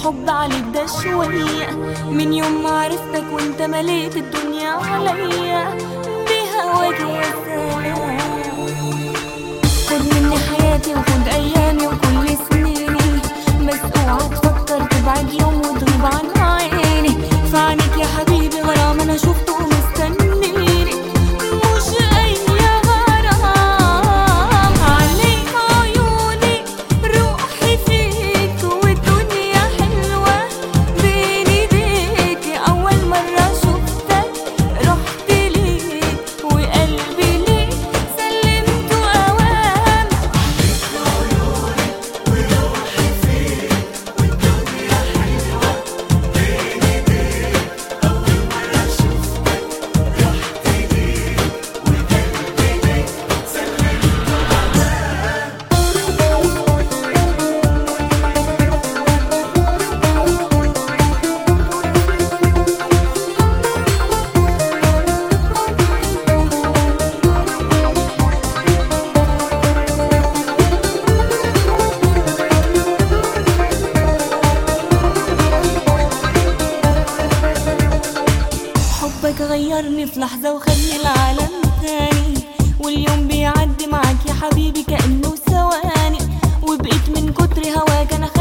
الحب عليك ده شوية، من يوم ما عرفتك وانت مليت الدنيا عليا بهواك يا سلام. خد مني حياتي وخد ايامي وكل سنيني، بس اوعى تفكر تبعد يوم وتغيب عن عيني. في عينيك يا حبيبي غرام انا شفته ومستنيني، مش اي غرام. عليك عيوني روحي فيك والدنيا حلوة بين ايديك. اول مرة شفتك رحت ليك وقلبي ليك سلمته اوام. حبك غيرني في لحظة وخدني لعالم تاني، واليوم بيعدي معاك يا حبيبي كأنه ثواني، وبقيت من كتر هواك أنا